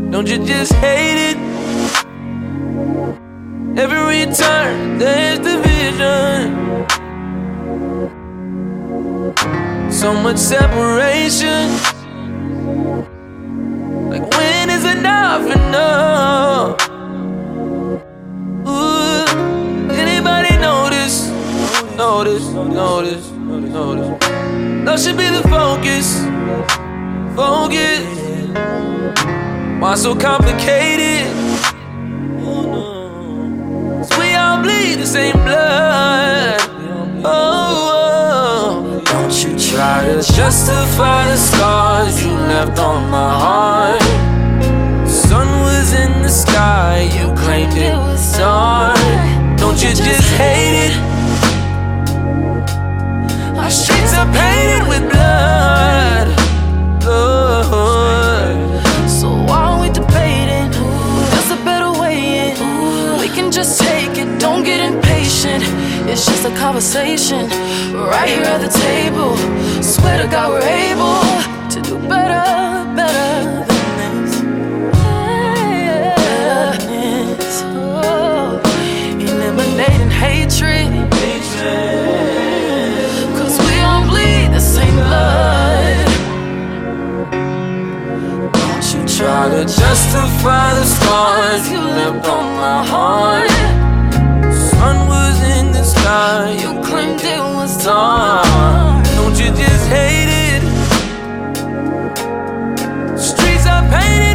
Don't you just hate it? Every turn there's division, so much separation. Like when is enough enough? Ooh, anybody notice? Notice. Love should be the focus. Why so complicated? We all bleed the same blood. Oh, don't you try to justify the scars you left on my heart. Sun was in the sky, you claimed it was dark. Don't you just hate it? Our streets are painted with blood. So why are we debating? There's a better way in. We can just take it, don't get impatient. It's just a conversation, right here at the table. Swear to God we're able to do better than this. Oh, eliminating hatred, cause we all bleed the same blood. Don't you try to justify the scars you left on my heart. Sun was in the sky, you claimed it was dark. Don't you just hate it? Streets are painted